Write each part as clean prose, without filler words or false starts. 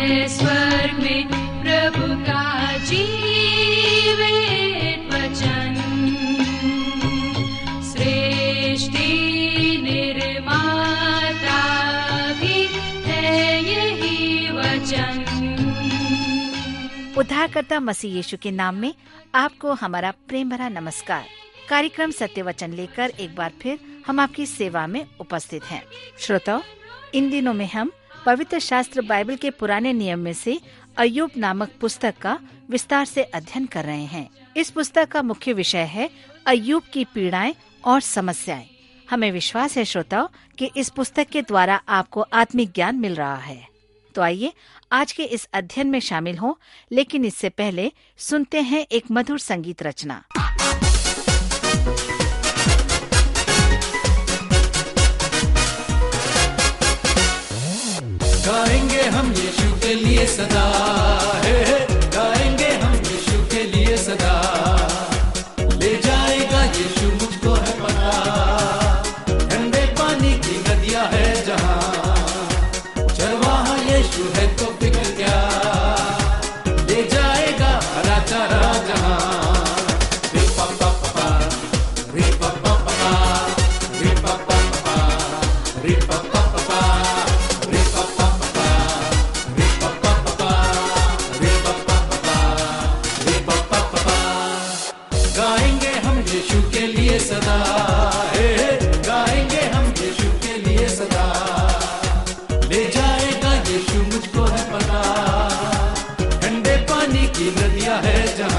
है स्वर्ग में प्रभु का जीवित वचन। सृष्टि निर्माता भी है यही वचन। उद्धारकर्ता मसीह यीशु के नाम में आपको हमारा प्रेम भरा नमस्कार। कार्यक्रम सत्य वचन लेकर एक बार फिर हम आपकी सेवा में उपस्थित हैं। श्रोताओ, इन दिनों में हम पवित्र शास्त्र बाइबल के पुराने नियम में से अय्यूब नामक पुस्तक का विस्तार से अध्ययन कर रहे हैं। इस पुस्तक का मुख्य विषय है अय्यूब की पीड़ाएं और समस्याएं। हमें विश्वास है श्रोताओ कि इस पुस्तक के द्वारा आपको आत्मिक ज्ञान मिल रहा है। तो आइए आज के इस अध्ययन में शामिल हों, लेकिन इससे पहले सुनते हैं एक मधुर संगीत रचना। गाएंगे हम यीशु के लिए सदा, हे गाएंगे हम यीशु के लिए सदा। ले जाएगा यीशु मुझको है पता, ठंडे पानी की नदियां है जहां, चरवाहा यीशु है तो फिक्र क्या, ले जाएगा हरा चारा जहां। रे पापा पापा, रे पापा पापा, रे पापा पापा, रे पापा पापा, रे पापा पापा, रे पापा पापा, रे पापा पापा, रे पापा पापा। गाएंगे हम यीशु के लिए सदा, हे गाएंगे हम यीशु के लिए सदा। ले जाएगा यीशु मुझको है पता, ठंडे पानी की नदियां है जहां।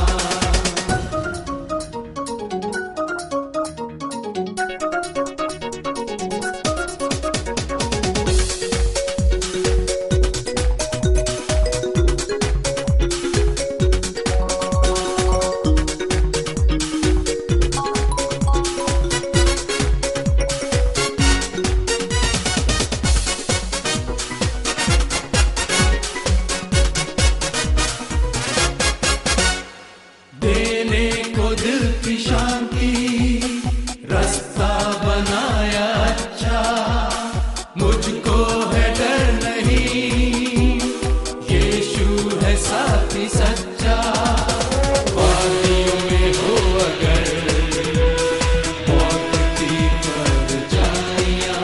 देने को दिल की शांति, रास्ता बनाया अच्छा, मुझको है डर नहीं, यीशु है साथी सच्चा। वादियों में हो अगर मौत की परछाइयां,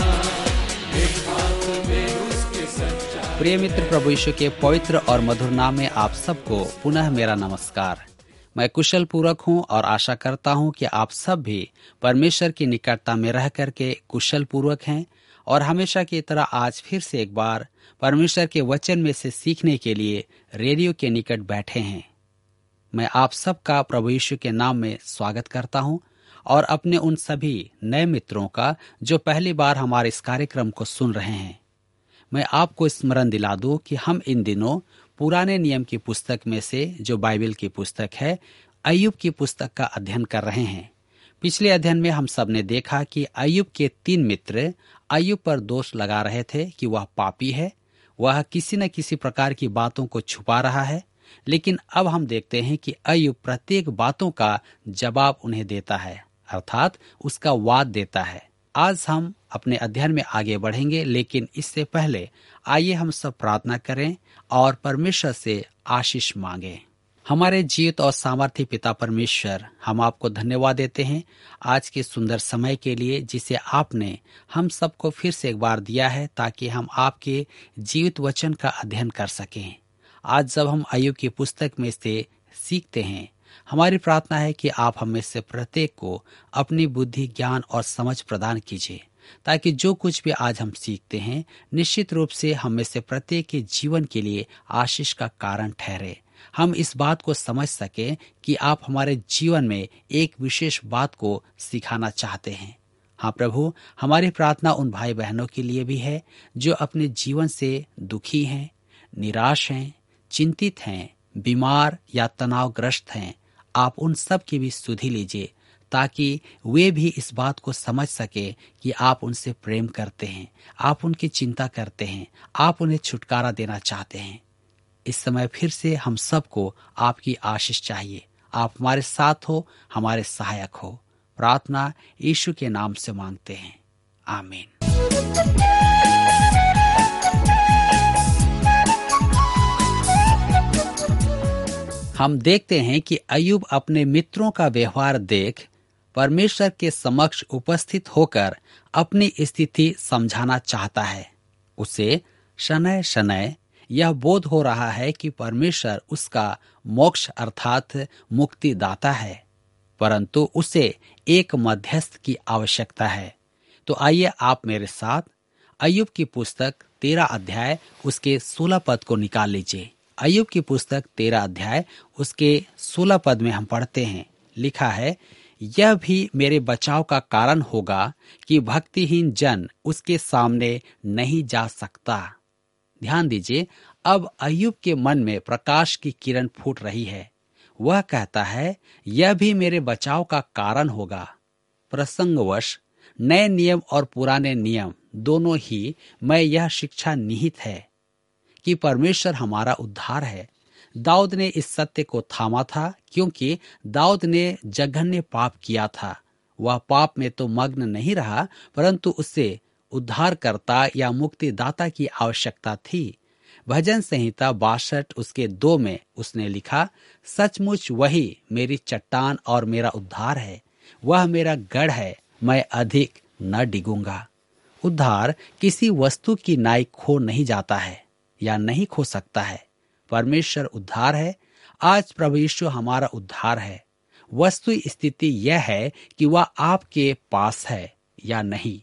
एक हाथ में उसके सच्चा। प्रिय मित्र, प्रभु यीशु के पवित्र और मधुर नाम में आप सबको पुनः मेरा नमस्कार। मैं कुशल पूर्वक हूँ और आशा करता हूँ कि आप सब भी परमेश्वर की निकटता में रह करके कुशल पूर्वक हैं और हमेशा की तरह आज फिर से एक बार परमेश्वर के वचन में से सीखने के लिए रेडियो के निकट बैठे हैं। मैं आप सबका प्रभु यीशु के नाम में स्वागत करता हूँ और अपने उन सभी नए मित्रों का जो पहली बार हमारे इस कार्यक्रम को सुन रहे हैं। मैं आपको स्मरण दिला दूं कि हम इन दिनों पुराने नियम की पुस्तक में से जो बाइबल की पुस्तक है अय्यूब की पुस्तक का अध्ययन कर रहे हैं। पिछले अध्ययन में हम सब ने देखा कि अय्यूब के 3 मित्र अय्यूब पर दोष लगा रहे थे कि वह पापी है, वह किसी न किसी प्रकार की बातों को छुपा रहा है। लेकिन अब हम देखते हैं कि अय्यूब प्रत्येक बातों का जवाब उन्हें देता है, अर्थात उसका वाद देता है। आज हम अपने अध्ययन में आगे बढ़ेंगे, लेकिन इससे पहले आइए हम सब प्रार्थना करें और परमेश्वर से आशीष मांगें। हमारे जीवित और सामर्थ्य पिता परमेश्वर, हम आपको धन्यवाद देते हैं आज के सुंदर समय के लिए जिसे आपने हम सबको फिर से एक बार दिया है, ताकि हम आपके जीवित वचन का अध्ययन कर सकें। आज जब हम अय्यूब की पुस्तक में से सीखते हैं, हमारी प्रार्थना है कि आप हमें से प्रत्येक को अपनी बुद्धि, ज्ञान और समझ प्रदान कीजिए, ताकि जो कुछ भी आज हम सीखते हैं निश्चित रूप से हम में से प्रत्येक के जीवन के लिए आशीष का कारण ठहरे। हम इस बात को समझ सकें कि आप हमारे जीवन में एक विशेष बात को सिखाना चाहते हैं। हाँ प्रभु, हमारी प्रार्थना उन भाई बहनों के लिए भी है जो अपने जीवन से दुखी हैं, निराश हैं, चिंतित हैं, बीमार या तनावग्रस्त हैं। आप उन सब की भी सुधि लीजिए, ताकि वे भी इस बात को समझ सके कि आप उनसे प्रेम करते हैं, आप उनकी चिंता करते हैं, आप उन्हें छुटकारा देना चाहते हैं। इस समय फिर से हम सबको आपकी आशीष चाहिए। आप हमारे साथ हो, हमारे सहायक हो। प्रार्थना यीशु के नाम से मांगते हैं, आमीन। हम देखते हैं कि अय्यूब अपने मित्रों का व्यवहार देख परमेश्वर के समक्ष उपस्थित होकर अपनी स्थिति समझाना चाहता है। उसे शनय शनय यह बोध हो रहा है कि परमेश्वर उसका मोक्ष अर्थात मुक्ति दाता है, परंतु उसे एक मध्यस्थ की आवश्यकता है। तो आइए आप मेरे साथ अय्यूब की पुस्तक 13 अध्याय उसके 16 पद को निकाल लीजिए। अय्यूब की पुस्तक 13 अध्याय उसके 16 पद में हम पढ़ते हैं, लिखा है, यह भी मेरे बचाव का कारण होगा कि भक्तिहीन जन उसके सामने नहीं जा सकता। ध्यान दीजिए, अब अय्यूब के मन में प्रकाश की किरण फूट रही है। वह कहता है, यह भी मेरे बचाव का कारण होगा। प्रसंगवश नए नियम और पुराने नियम दोनों ही में यह शिक्षा निहित है कि परमेश्वर हमारा उद्धार है। दाऊद ने इस सत्य को थामा था क्योंकि दाऊद ने जघन्य पाप किया था। वह पाप में तो मग्न नहीं रहा, परंतु उसे उद्धारकर्ता या मुक्तिदाता की आवश्यकता थी। भजन संहिता 62 उसके 2 में उसने लिखा, सचमुच वही मेरी चट्टान और मेरा उद्धार है, वह मेरा गढ़ है, मैं अधिक न डिगूंगा। उद्धार किसी वस्तु की नाई खो नहीं जाता है या नहीं खो सकता है। परमेश्वर उद्धार है। आज प्रभु यीशु हमारा उद्धार है। वस्तु स्थिति यह है कि वह आपके पास है या नहीं,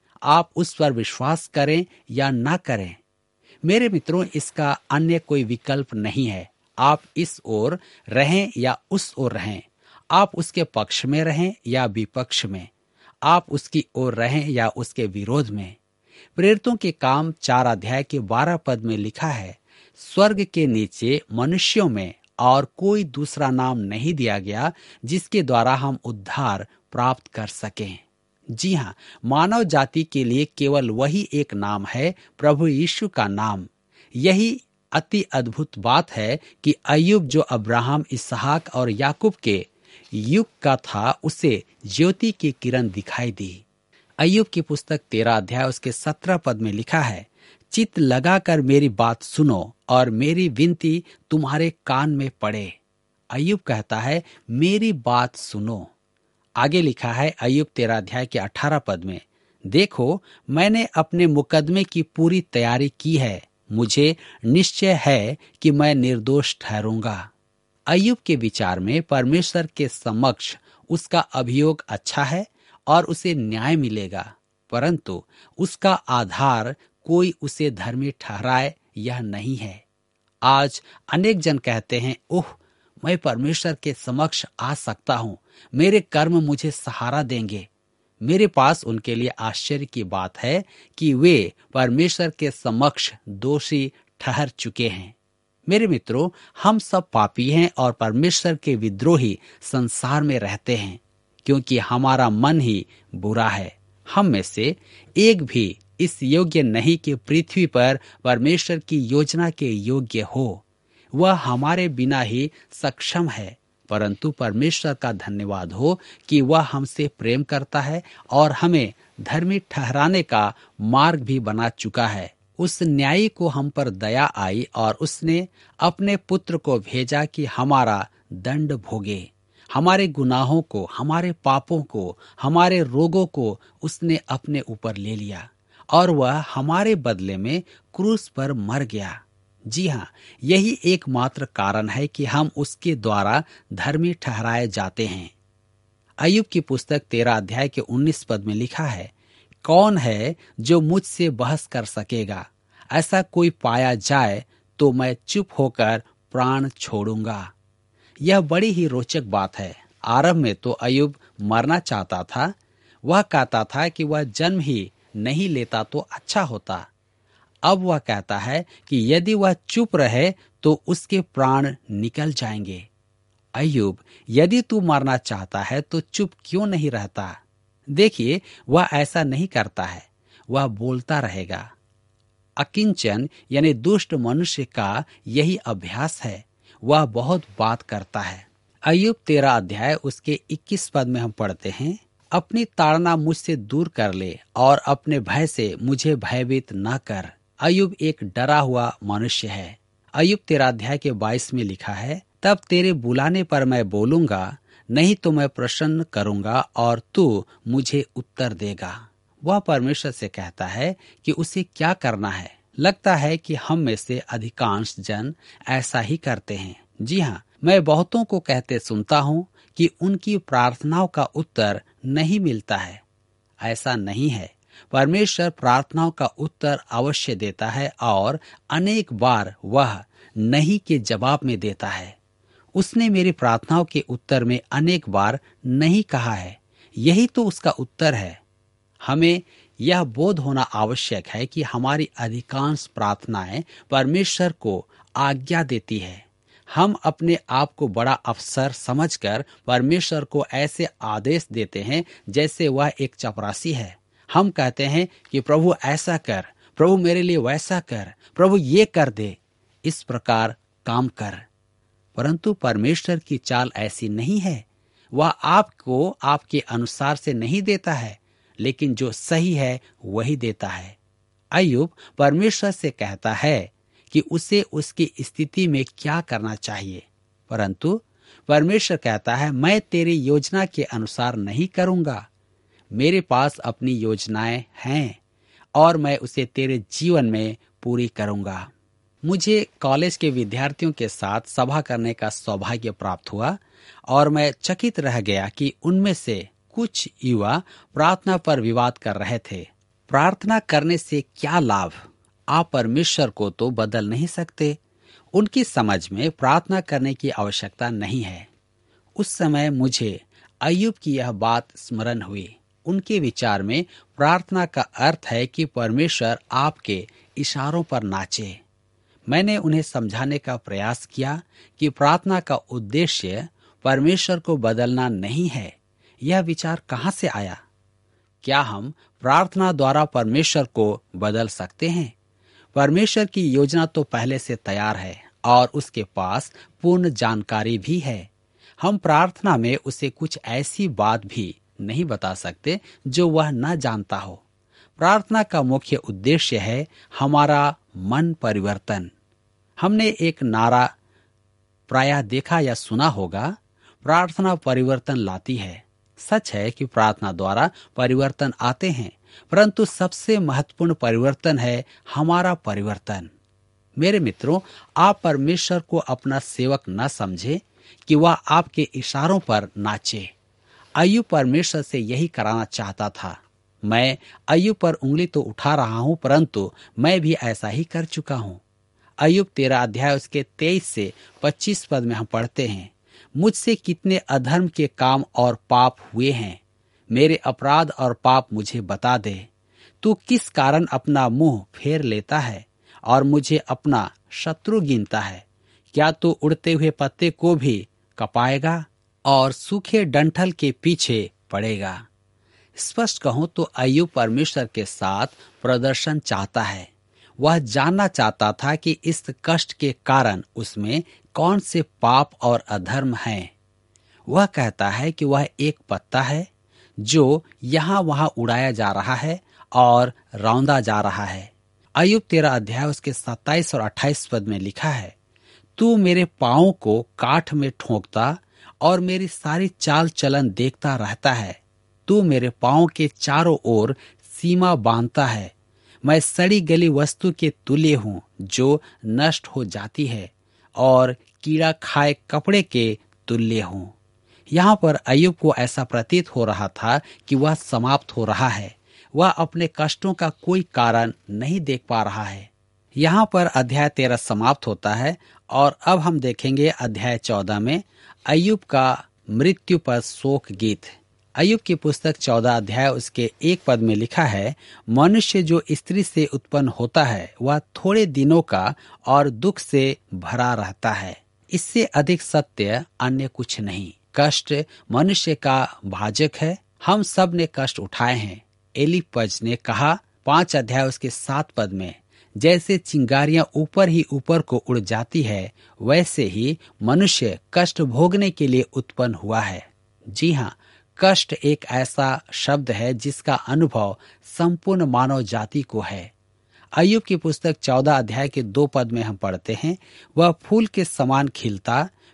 आप उस पर विश्वास करें या ना करें। मेरे मित्रों, इसका अन्य कोई विकल्प नहीं है। आप इस ओर रहें या उस ओर रहें, आप उसके पक्ष में रहें या विपक्ष में, आप उसकी ओर रहें या उसके विरोध में। प्रेरितों के काम 4 अध्याय के 12 पद में लिखा है, स्वर्ग के नीचे मनुष्यों में और कोई दूसरा नाम नहीं दिया गया जिसके द्वारा हम उद्धार प्राप्त कर सकें। जी हाँ, मानव जाति के लिए केवल वही एक नाम है, प्रभु यीशु का नाम। यही अति अद्भुत बात है कि अय्यूब जो अब्राहम, इसहाक और याकूब के युग का था, उसे ज्योति की किरण दिखाई दी। अय्यूब की पुस्तक 13 अध्याय उसके 17 पद में लिखा है, चित्त लगाकर मेरी बात सुनो और मेरी विनती तुम्हारे कान में पड़े। अय्यूब कहता है, मेरी बात सुनो। आगे लिखा है अय्यूब 13 अध्याय के 18 पद में, देखो मैंने अपने मुकदमे की पूरी तैयारी की है, मुझे निश्चय है कि मैं निर्दोष ठहरूंगा। अय्यूब के विचार में परमेश्वर के समक्ष उसका अभियोग अच्छा है और उसे न्याय मिलेगा, परंतु उसका आधार कोई उसे धर्मी ठहराए यह नहीं है। आज अनेक जन कहते हैं, ओह मैं परमेश्वर के समक्ष आ सकता हूँ, मेरे कर्म मुझे सहारा देंगे। मेरे पास उनके लिए आश्चर्य की बात है कि वे परमेश्वर के समक्ष दोषी ठहर चुके हैं। मेरे मित्रों, हम सब पापी हैं और परमेश्वर के विद्रोही संसार में रहते हैं, क्योंकि हमारा मन ही बुरा है। हम में से एक भी इस योग्य नहीं कि पृथ्वी पर परमेश्वर की योजना के योग्य हो। वह हमारे बिना ही सक्षम है, परंतु परमेश्वर का धन्यवाद हो कि वह हमसे प्रेम करता है और हमें धर्मी ठहराने का मार्ग भी बना चुका है। उस न्यायी को हम पर दया आई और उसने अपने पुत्र को भेजा कि हमारा दंड भोगे। हमारे गुनाहों को, हमारे पापों को, हमारे रोगों को उसने अपने ऊपर ले लिया और वह हमारे बदले में क्रूस पर मर गया। जी हाँ, यही एकमात्र कारण है कि हम उसके द्वारा धर्मी ठहराए जाते हैं। अय्यूब की पुस्तक 13 अध्याय के 19 पद में लिखा है, कौन है जो मुझसे बहस कर सकेगा? ऐसा कोई पाया जाए तो मैं चुप होकर प्राण छोड़ूंगा। यह बड़ी ही रोचक बात है। आरंभ में तो अय्यूब मरना चाहता था। वह कहता था कि वह जन्म ही नहीं लेता तो अच्छा होता। अब वह कहता है कि यदि वह चुप रहे तो उसके प्राण निकल जाएंगे। अय्यूब, यदि तू मरना चाहता है तो चुप क्यों नहीं रहता? देखिए, वह ऐसा नहीं करता है, वह बोलता रहेगा। अकिंचन यानी दुष्ट मनुष्य का यही अभ्यास है, वह बहुत बात करता है। अय्यूब 13 अध्याय उसके 21 पद में हम पढ़ते हैं, अपनी ताड़ना मुझसे दूर कर ले और अपने भय से मुझे भयभीत न कर। अय्यूब एक डरा हुआ मनुष्य है। अय्यूब 13 अध्याय के 22 में लिखा है, तब तेरे बुलाने पर मैं बोलूंगा, नहीं तो मैं प्रसन्न करूंगा और तू मुझे उत्तर देगा। वह परमेश्वर से कहता है कि उसे क्या करना है। लगता है कि हम में से अधिकांश जन ऐसा ही करते हैं। जी हाँ, मैं बहुतों को कहते सुनता हूँ कि उनकी प्रार्थनाओं का उत्तर नहीं मिलता है। ऐसा नहीं है। परमेश्वर प्रार्थनाओं का उत्तर अवश्य देता है और अनेक बार वह नहीं के जवाब में देता है। उसने मेरी प्रार्थनाओं के उत्तर में अनेक बार नहीं कहा है। यही तो उसका उत्तर है। हमें यह बोध होना आवश्यक है कि हमारी अधिकांश प्रार्थनाएं परमेश्वर को आज्ञा देती है। हम अपने आप को बड़ा अफसर समझकर परमेश्वर को ऐसे आदेश देते हैं जैसे वह एक चपरासी है। हम कहते हैं कि प्रभु ऐसा कर, प्रभु मेरे लिए वैसा कर, प्रभु ये कर दे, इस प्रकार काम कर। परंतु परमेश्वर की चाल ऐसी नहीं है। वह आपको आपके अनुसार से नहीं देता है, लेकिन जो सही है वही देता है। अय्यूब परमेश्वर से कहता है कि उसे उसकी स्थिति में क्या करना चाहिए, परंतु परमेश्वर कहता है, मैं तेरी योजना के अनुसार नहीं करूंगा। मेरे पास अपनी योजनाएं हैं और मैं उसे तेरे जीवन में पूरी करूंगा। मुझे कॉलेज के विद्यार्थियों के साथ सभा करने का सौभाग्य प्राप्त हुआ और मैं चकित रह गया कि उनमें से कुछ युवा प्रार्थना पर विवाद कर रहे थे। प्रार्थना करने से क्या लाभ? आप परमेश्वर को तो बदल नहीं सकते। उनकी समझ में प्रार्थना करने की आवश्यकता नहीं है। उस समय मुझे अय्यूब की यह बात स्मरण हुई। उनके विचार में प्रार्थना का अर्थ है कि परमेश्वर आपके इशारों पर नाचे। मैंने उन्हें समझाने का प्रयास किया कि प्रार्थना का उद्देश्य परमेश्वर को बदलना नहीं है। यह विचार कहाँ से आया? क्या हम प्रार्थना द्वारा परमेश्वर को बदल सकते हैं? परमेश्वर की योजना तो पहले से तैयार है और उसके पास पूर्ण जानकारी भी है। हम प्रार्थना में उसे कुछ ऐसी बात भी नहीं बता सकते जो वह न जानता हो। प्रार्थना का मुख्य उद्देश्य है हमारा मन परिवर्तन। हमने एक नारा प्रायः देखा या सुना होगा, प्रार्थना परिवर्तन लाती है। सच है कि प्रार्थना द्वारा परिवर्तन आते हैं, परंतु सबसे महत्वपूर्ण परिवर्तन है हमारा परिवर्तन। मेरे मित्रों, आप परमेश्वर को अपना सेवक न समझे कि वह आपके इशारों पर नाचे। अय्यूब परमेश्वर से यही कराना चाहता था। मैं अय्यूब पर उंगली तो उठा रहा हूं, परंतु मैं भी ऐसा ही कर चुका हूं। अय्यूब 13 अध्याय उसके 23 से 25 पद में हम पढ़ते हैं, मुझसे कितने अधर्म के काम और पाप हुए हैं। मेरे अपराध और पाप मुझे बता दे। तू किस कारण अपना मुंह फेर लेता है और मुझे अपना शत्रु गिनता है? क्या तू उड़ते हुए पत्ते को भी कपाएगा और सूखे डंठल के पीछे पड़ेगा? स्पष्ट कहूं तो अय्यूब परमेश्वर के साथ प्रदर्शन चाहता है। वह जानना चाहता था कि इस कष्ट के कारण उसमें कौन से पाप और अधर्म हैं। वह कहता है कि वह एक पत्ता है जो यहाँ वहां उड़ाया जा रहा है और रौंदा जा रहा है। अय्यूब 13 अध्याय उसके 27 और 28 पद में लिखा है, तू मेरे पाँव को काठ में ठोंकता और मेरी सारी चाल चलन देखता रहता है। तू मेरे पाँव के चारों ओर सीमा बांधता है। मैं सड़ी गली वस्तु के तुल्य हूँ जो नष्ट हो जाती है और कीड़ा खाए कपड़े के तुल्य हूँ। यहाँ पर अय्यूब को ऐसा प्रतीत हो रहा था कि वह समाप्त हो रहा है। वह अपने कष्टों का कोई कारण नहीं देख पा रहा है। यहाँ पर अध्याय 13 समाप्त होता है और अब हम देखेंगे अध्याय 14 में अय्यूब का मृत्यु पर शोक गीत। अय्यूब की पुस्तक 14 अध्याय उसके 1 पद में लिखा है, मनुष्य जो स्त्री से उत्पन्न होता है वह थोड़े दिनों का और दुख से भरा रहता है। इससे अधिक सत्य अन्य कुछ नहीं। कष्ट मनुष्य का भाजक है। हम सब ने कष्ट उठाए हैं। एलीपज ने कहा 5 अध्याय उसके 7 पद में, जैसे चिंगारियां ऊपर ही ऊपर को उड़ जाती है वैसे ही मनुष्य कष्ट भोगने के लिए उत्पन्न हुआ है। जी हाँ, कष्ट एक ऐसा शब्द है जिसका अनुभव संपूर्ण मानव जाति को है। अय्यूब की पुस्तक 14 अध्याय के 2 पद में हम पढ़ते हैं, वह फूल के समान खिलता,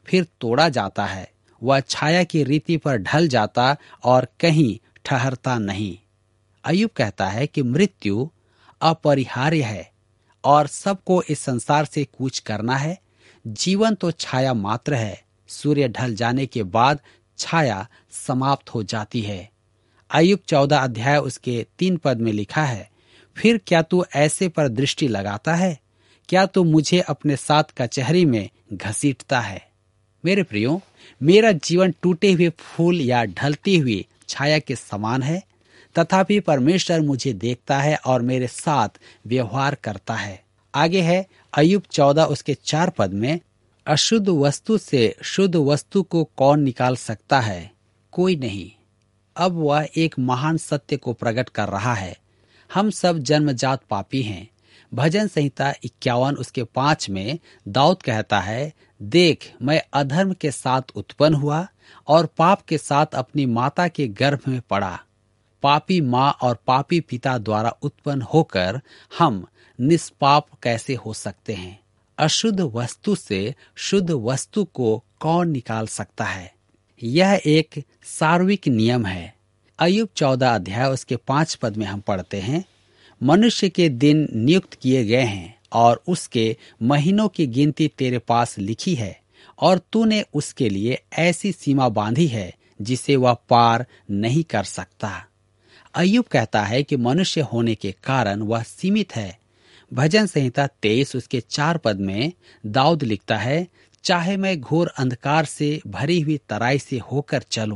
फिर तोड़ा जाता है। वह छाया की रीति पर ढल जाता और कहीं ठहरता नहीं। अय्यूब कहता है कि मृत्यु अपरिहार्य है और सबको इस संसार से कूच करना है। जीवन तो छाया मात्र है। सूर्य ढल जाने के बाद छाया समाप्त हो जाती है। अय्यूब 14 अध्याय उसके 3 पद में लिखा है, फिर क्या तू ऐसे पर दृष्टि लगाता है? क्या तू मुझे अपने साथ कचहरी में घसीटता है? मेरे प्रियो, मेरा जीवन टूटे हुए फूल या ढलती हुई छाया के समान है, तथापि परमेश्वर मुझे देखता है और मेरे साथ व्यवहार करता है। आगे है अय्यूब 14 उसके 4 पद में, अशुद्ध वस्तु से शुद्ध वस्तु को कौन निकाल सकता है? कोई नहीं। अब वह एक महान सत्य को प्रकट कर रहा है। हम सब जन्मजात पापी हैं। भजन संहिता 51 उसके 5 में दाऊद कहता है, देख मैं अधर्म के साथ उत्पन्न हुआ और पाप के साथ अपनी माता के गर्भ में पड़ा। पापी माँ और पापी पिता द्वारा उत्पन्न होकर हम निष्पाप कैसे हो सकते हैं? अशुद्ध वस्तु से शुद्ध वस्तु को कौन निकाल सकता है? यह एक सार्वत्रिक नियम है। अय्यूब 14 अध्याय उसके 5 पद में हम पढ़ते हैं, मनुष्य के दिन नियुक्त किए गए हैं और उसके महीनों की गिनती तेरे पास लिखी है और तूने उसके लिए ऐसी सीमा बांधी है जिसे वह पार नहीं कर सकता। अय्यूब कहता है कि मनुष्य होने के कारण वह सीमित है। भजन संहिता 23 उसके 4 पद में दाऊद लिखता है, चाहे मैं घोर अंधकार से भरी हुई तराई से होकर चलूं।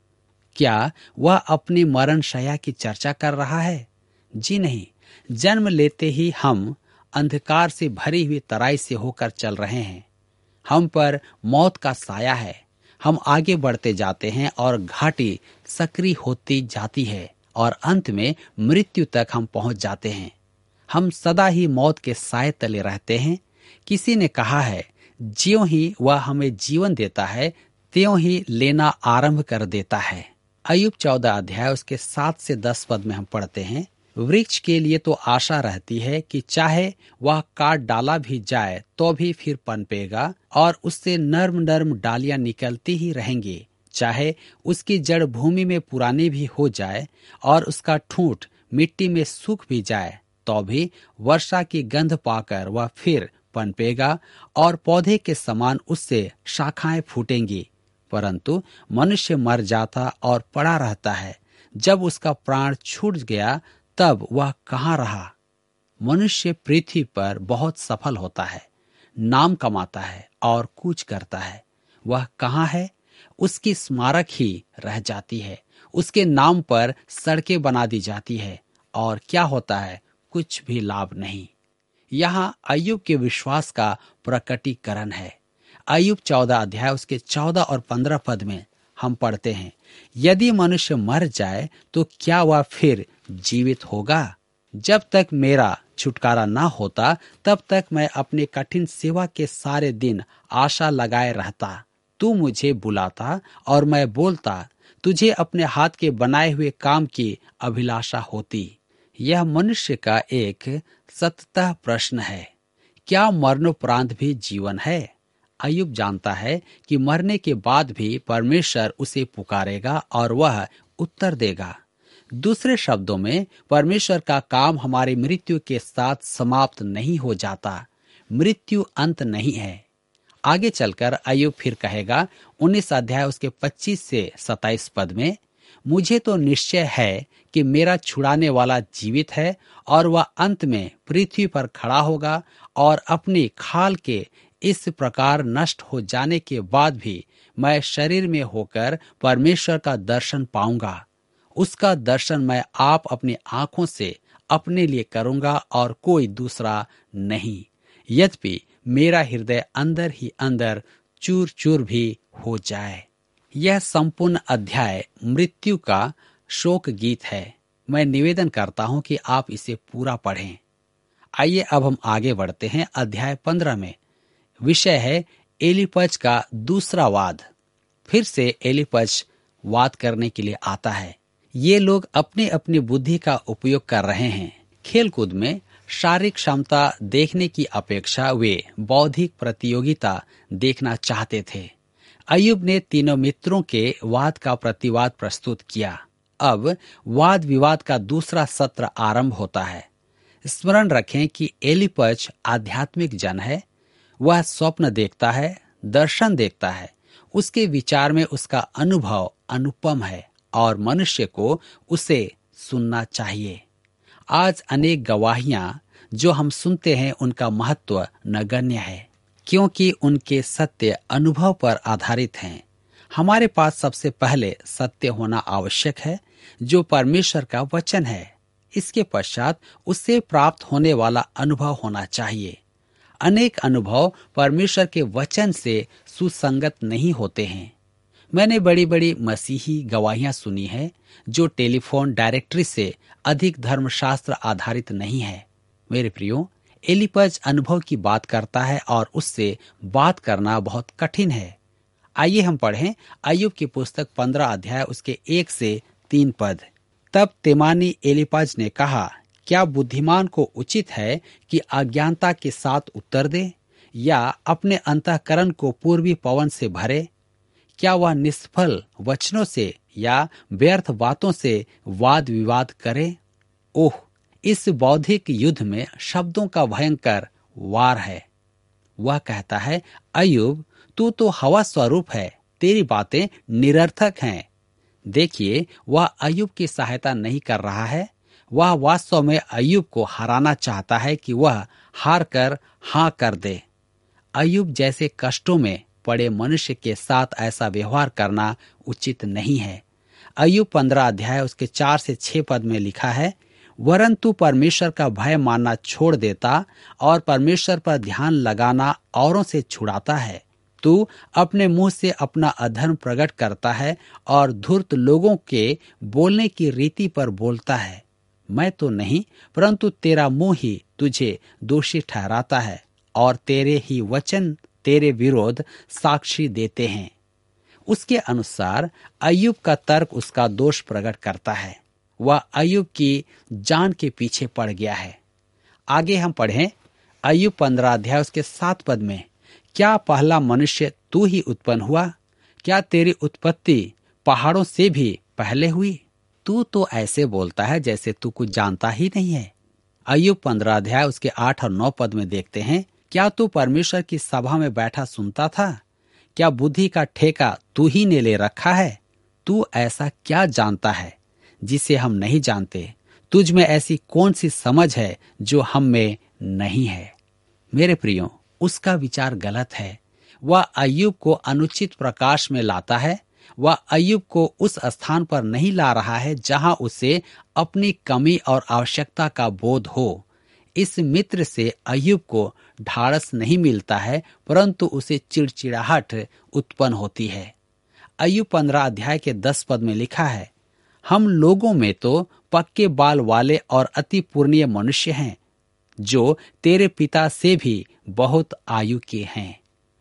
क्या वह अपनी मरण शैया की चर्चा कर रहा है? जी नहीं। जन्म लेते ही हम अंधकार से भरी हुई तराई से होकर चल रहे हैं। हम पर मौत का साया है। हम आगे बढ़ते जाते हैं और घाटी सक्रिय होती जाती है और अंत में मृत्यु तक हम पहुंच जाते हैं। हम सदा ही मौत के साए तले रहते हैं। किसी ने कहा है, ज्यों ही वह हमें जीवन देता है त्यों ही लेना आरंभ कर देता है। अय्यूब 14 अध्याय उसके 7 से 10 पद में हम पढ़ते हैं, वृक्ष के लिए तो आशा रहती है कि चाहे वह काट डाला भी जाए तो भी फिर पनपेगा और उससे नर्म नर्म डालियां निकलती ही रहेंगी। चाहे उसकी जड़ भूमि में पुरानी भी हो जाए और उसका ठूंठ मिट्टी में सूख भी जाए तो भी वर्षा की गंध पाकर वह फिर पनपेगा और पौधे के समान उससे शाखाएं फूटेंगी। परंतु मनुष्य मर जाता और पड़ा रहता है। जब उसका प्राण छूट गया तब वह कहाँ रहा? मनुष्य पृथ्वी पर बहुत सफल होता है, नाम कमाता है और कूच करता है। वह कहाँ है? उसकी स्मारक ही रह जाती है। उसके नाम पर सड़कें बना दी जाती है और क्या होता है? कुछ भी लाभ नहीं। यहाँ अय्यूब के विश्वास का प्रकटीकरण है। अय्यूब 14 अध्याय उसके 14 और 15 पद में हम पढ़ते हैं, यदि मनुष्य मर जाए तो क्या वह फिर जीवित होगा? जब तक मेरा छुटकारा ना होता तब तक मैं अपने कठिन सेवा के सारे दिन आशा लगाए रहता। तू मुझे बुलाता और मैं बोलता, तुझे अपने हाथ के बनाए हुए काम की अभिलाषा होती। यह मनुष्य का एक सततः प्रश्न है, क्या मरणोपरांत भी जीवन है? अय्यूब जानता है कि मरने के बाद भी परमेश्वर उसे पुकारेगा और वह उत्तर देगा। दूसरे शब्दों में, परमेश्वर का काम हमारी मृत्यु के साथ समाप्त नहीं हो जाता। मृत्यु अंत नहीं है। आगे चलकर अय्यूब फिर कहेगा 19 अध्याय उसके 25 से 27 पद में, मुझे तो निश्चय है कि मेरा छुड़ाने वाला जीवित है और वह अंत में पृथ्वी पर खड़ा होगा और अपनी खाल के इस प्रकार नष्ट हो जाने के बाद भी मैं शरीर में होकर परमेश्वर का दर्शन पाऊंगा। उसका दर्शन मैं आप अपनी आंखों से अपने लिए करूंगा और कोई दूसरा नहीं। यद्यपि मेरा हृदय अंदर ही अंदर चूर चूर भी हो जाए। यह संपूर्ण अध्याय मृत्यु का शोक गीत है। मैं निवेदन करता हूं कि आप इसे पूरा पढ़ें। आइए अब हम आगे बढ़ते हैं। अध्याय 15 में विषय है एलीपज का दूसरा वाद। फिर से एलीपज वाद करने के लिए आता है। ये लोग अपनी अपनी बुद्धि का उपयोग कर रहे हैं। खेलकूद में शारीरिक क्षमता देखने की अपेक्षा वे बौद्धिक प्रतियोगिता देखना चाहते थे। अय्यूब ने तीनों मित्रों के वाद का प्रतिवाद प्रस्तुत किया। अब वाद विवाद का दूसरा सत्र आरंभ होता है। स्मरण रखें कि एलीपज आध्यात्मिक जन है। वह स्वप्न देखता है, दर्शन देखता है। उसके विचार में उसका अनुभव अनुपम है और मनुष्य को उसे सुनना चाहिए। आज अनेक गवाहियां जो हम सुनते हैं उनका महत्व नगण्य है, क्योंकि उनके सत्य अनुभव पर आधारित हैं। हमारे पास सबसे पहले सत्य होना आवश्यक है, जो परमेश्वर का वचन है। इसके पश्चात उससे प्राप्त होने वाला अनुभव होना चाहिए। अनेक अनुभव परमेश्वर के वचन से सुसंगत नहीं होते हैं। मैंने बड़ी बड़ी मसीही गवाहियां सुनी हैं जो टेलीफोन डायरेक्टरी से अधिक धर्मशास्त्र आधारित नहीं है। मेरे प्रियो, एलीपज अनुभव की बात करता है और उससे बात करना बहुत कठिन है। आइए हम पढ़ें अय्यूब की पुस्तक 15 अध्याय उसके 1 से 3 पद। तब तेमानी एलीपज ने कहा, क्या बुद्धिमान को उचित है कि अज्ञानता के साथ उत्तर दे या अपने अंतःकरण को पूर्वी पवन से भरे? क्या वह निष्फल वचनों से या व्यर्थ बातों से वाद विवाद करे? ओह, इस बौद्धिक युद्ध में शब्दों का भयंकर वार है। वह कहता है, अय्यूब, तू तो हवा स्वरूप है, तेरी बातें निरर्थक हैं। देखिए, वह अय्यूब की सहायता नहीं कर रहा है। वह वास्तव में अय्यूब को हराना चाहता है कि वह हार कर हाँ कर दे। अय्यूब जैसे कष्टों में पड़े मनुष्य के साथ ऐसा व्यवहार करना उचित नहीं है। अय्यूब 15 अध्याय उसके 4 से 6 पद में लिखा है, वरन तू परमेश्वर का भय मानना छोड़ देता और परमेश्वर पर ध्यान लगाना औरों से छुड़ाता है। तू अपने मुंह से अपना अधर्म प्रकट करता है और धूर्त लोगों के बोलने की रीति पर बोलता है। मैं तो नहीं, परंतु तेरा मुंह ही तुझे दोषी ठहराता है और तेरे ही वचन तेरे विरोध साक्षी देते हैं। उसके अनुसार अय्यूब का तर्क उसका दोष प्रकट करता है। वह अय्यूब की जान के पीछे पड़ गया है। आगे हम पढ़ें अय्यूब 15 अध्याय उसके 7 पद में, क्या पहला मनुष्य तू ही उत्पन्न हुआ? क्या तेरी उत्पत्ति पहाड़ों से भी पहले हुई? तू तो ऐसे बोलता है जैसे तू कुछ जानता ही नहीं है। अय्यूब 15 अध्याय उसके 8 और 9 पद में देखते हैं, क्या तू परमेश्वर की सभा में बैठा सुनता था? क्या बुद्धि का ठेका तू ही ने ले रखा है? तू ऐसा क्या जानता है जिसे हम नहीं जानते? तुझ में ऐसी कौन सी समझ है जो हम में नहीं है? मेरे प्रियो, उसका विचार गलत है। वह अय्यूब को अनुचित प्रकाश में लाता है। वह अय्यूब को उस स्थान पर नहीं ला रहा है जहां उसे अपनी कमी और आवश्यकता का बोध हो। इस मित्र से अय्यूब को ढाढ़स नहीं मिलता है, परंतु उसे चिड़चिड़ाहट उत्पन्न होती है। अय्यूब 15 अध्याय के 10 पद में लिखा है, हम लोगों में तो पक्के बाल वाले और अति पूर्णीय मनुष्य हैं, जो तेरे पिता से भी बहुत आयु के हैं।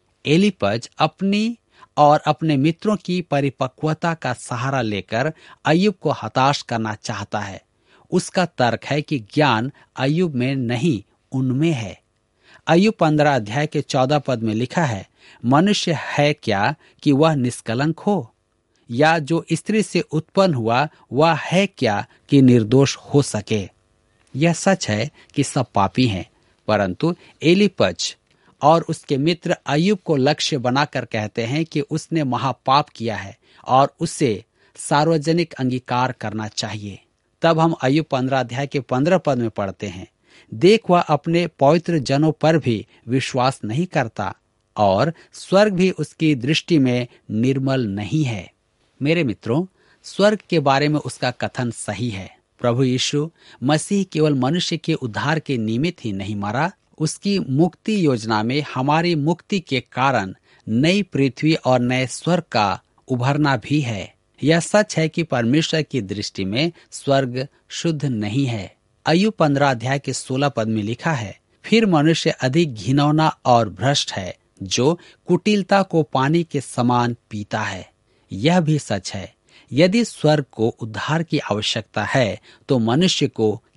एलीपज अपनी और अपने मित्रों की परिपक्वता का सहारा लेकर अय्यूब को हताश करना चाहता है। उसका तर्क है कि ज्ञान अय्यूब में नहीं, उनमें है। अय्यूब 15 अध्याय के 14 पद में लिखा है, मनुष्य है क्या कि वह निष्कलंक हो, या जो स्त्री से उत्पन्न हुआ वह है क्या कि निर्दोष हो सके। यह सच है कि सब पापी हैं, परंतु एलीपज और उसके मित्र अय्यूब को लक्ष्य बनाकर कहते हैं कि उसने महापाप किया है और उसे सार्वजनिक अंगीकार करना चाहिए। तब हम अय्यूब 15 अध्याय के 15 पद में पढ़ते हैं, देख वह अपने पवित्र जनों पर भी विश्वास नहीं करता और स्वर्ग भी उसकी दृष्टि में निर्मल नहीं है। मेरे मित्रों, स्वर्ग के बारे में उसका कथन सही है। प्रभु यीशु मसीह केवल मनुष्य के उद्धार के निमित्त ही नहीं मरा, उसकी मुक्ति योजना में हमारी मुक्ति के कारण नई पृथ्वी और नए स्वर्ग का उभरना भी है। यह सच है कि परमेश्वर की दृष्टि में स्वर्ग शुद्ध नहीं है। अय्यूब 15 अध्याय के 16 पद में लिखा है, फिर मनुष्य अधिक घिनौना और भ्रष्ट है, जो कुटिलता को पानी के समान पीता है। यह भी सच है। यदि स्वर्ग को उद्धार की आवश्यकता है तो मनुष्य को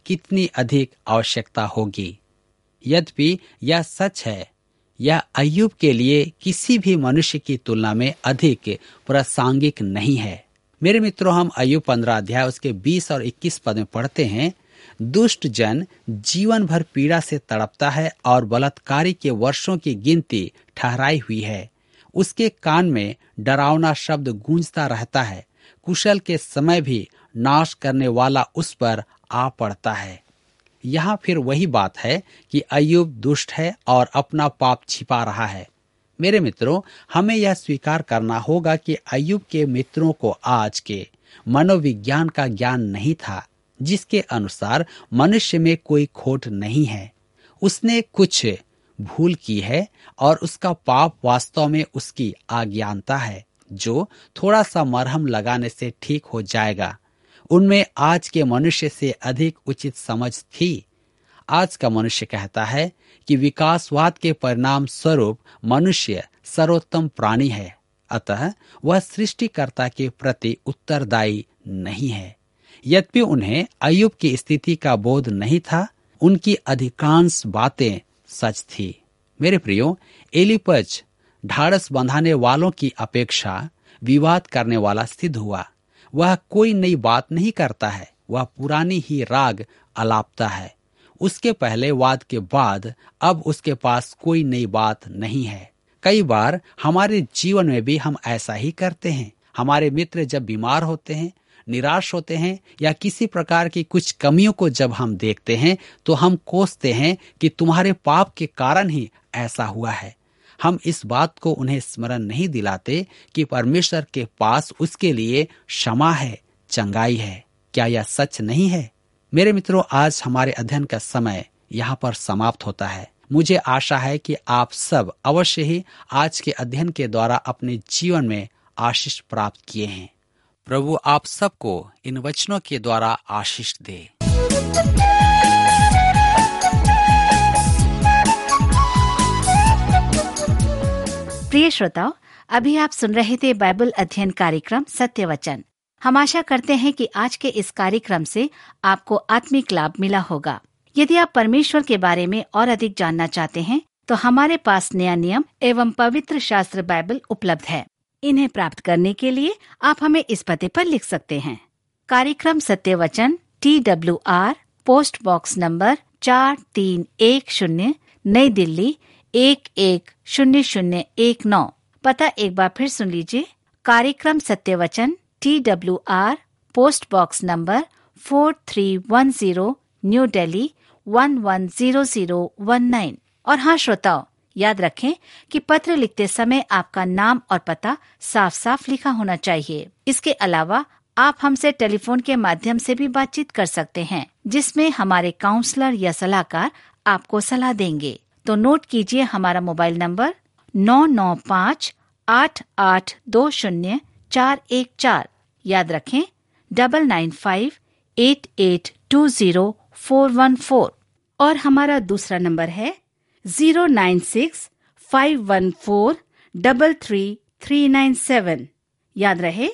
कितनी अधिक आवश्यकता होगी। यद्यपि यह सच है, यह अय्यूब के लिए किसी भी मनुष्य की तुलना में अधिक प्रासंगिक नहीं है। मेरे मित्रों, हम अय्यूब 15 अध्याय उसके 20 और 21 पद में पढ़ते हैं, दुष्ट जन जीवन भर पीड़ा से तड़पता है और बलात्कारी के वर्षों की गिनती ठहराई हुई है। उसके कान में डरावना शब्द गूंजता रहता है। कुशल के समय भी नाश करने वाला उस पर आ पड़ता है। यहाँ फिर वही बात है कि अय्यूब दुष्ट है और अपना पाप छिपा रहा है। मेरे मित्रों, हमें यह स्वीकार करना होगा कि अय्यूब के मित्रों को आज के मनोविज्ञान का ज्ञान नहीं था, जिसके अनुसार मनुष्य में कोई खोट नहीं है। उसने कुछ भूल की है और उसका पाप वास्तव में उसकी अज्ञानता है, जो थोड़ा सा मरहम लगाने से ठीक हो जाएगा। उनमें आज के मनुष्य से अधिक उचित समझ थी। आज का मनुष्य कहता है कि विकासवाद के परिणाम स्वरूप मनुष्य सर्वोत्तम प्राणी है, अतः वह सृष्टिकर्ता के प्रति उत्तरदायी नहीं है। यद्यपि उन्हें अय्यूब की स्थिति का बोध नहीं था, उनकी अधिकांश बातें सच थी। मेरे प्रियो, एलीपज ढाढ़स बंधाने वालों की अपेक्षा विवाद करने वाला सिद्ध हुआ। वह कोई नई बात नहीं करता है, वह पुरानी ही राग अलापता है। उसके पहले वाद के बाद अब उसके पास कोई नई बात नहीं है। कई बार हमारे जीवन में भी हम ऐसा ही करते हैं। हमारे मित्र जब बीमार होते हैं, निराश होते हैं या किसी प्रकार की कुछ कमियों को जब हम देखते हैं तो हम कोसते हैं कि तुम्हारे पाप के कारण ही ऐसा हुआ है। हम इस बात को उन्हें स्मरण नहीं दिलाते कि परमेश्वर के पास उसके लिए क्षमा है, चंगाई है। क्या यह सच नहीं है? मेरे मित्रों, आज हमारे अध्ययन का समय यहाँ पर समाप्त होता है। मुझे आशा है कि आप सब अवश्य ही आज के अध्ययन के द्वारा अपने जीवन में आशीष प्राप्त किए हैं। प्रभु आप सबको इन वचनों के द्वारा आशीष दे। प्रिय श्रोताओ, अभी आप सुन रहे थे बाइबल अध्ययन कार्यक्रम सत्य वचन। हम आशा करते हैं कि आज के इस कार्यक्रम से आपको आत्मिक लाभ मिला होगा। यदि आप परमेश्वर के बारे में और अधिक जानना चाहते हैं तो हमारे पास नया नियम एवं पवित्र शास्त्र बाइबल उपलब्ध है। इन्हें प्राप्त करने के लिए आप हमें इस पते पर लिख सकते हैं। कार्यक्रम Satya Vachan, TWR, post box number 4310, नई दिल्ली 110019। पता एक बार फिर सुन लीजिए। कार्यक्रम Satya Vachan, TWR, post box number 4310, new Delhi 110019। और हाँ श्रोताओ, याद रखें कि पत्र लिखते समय आपका नाम और पता साफ साफ लिखा होना चाहिए। इसके अलावा आप हमसे टेलीफोन के माध्यम से भी बातचीत कर सकते हैं, जिसमें हमारे काउंसलर या सलाहकार आपको सलाह देंगे। तो नोट कीजिए हमारा मोबाइल नंबर 9958820414। याद रखें 9958820414। और हमारा दूसरा नंबर है 09651433397। याद रहे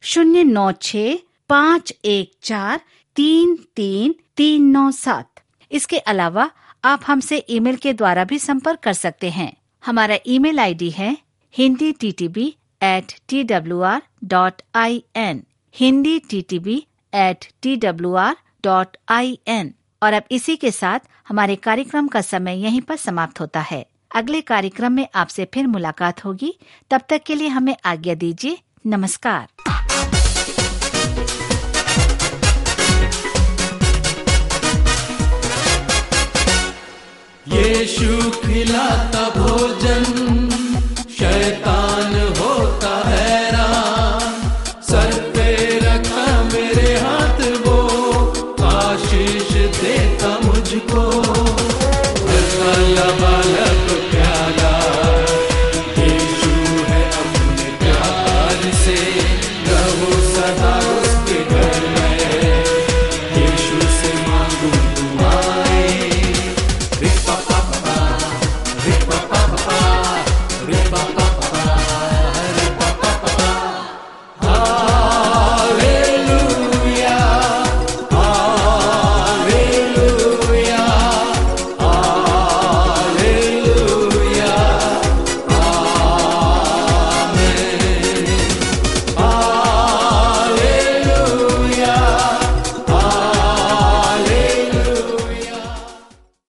09651433397। इसके अलावा आप हमसे ईमेल के द्वारा भी संपर्क कर सकते हैं। हमारा ईमेल आईडी है hinditb@twr.in, hinditb@twr.in। और अब इसी के साथ हमारे कार्यक्रम का समय यहीं पर समाप्त होता है। अगले कार्यक्रम में आपसे फिर मुलाकात होगी। तब तक के लिए हमें आज्ञा दीजिए। नमस्कार। यीशु खिलाता भोजन, शैतान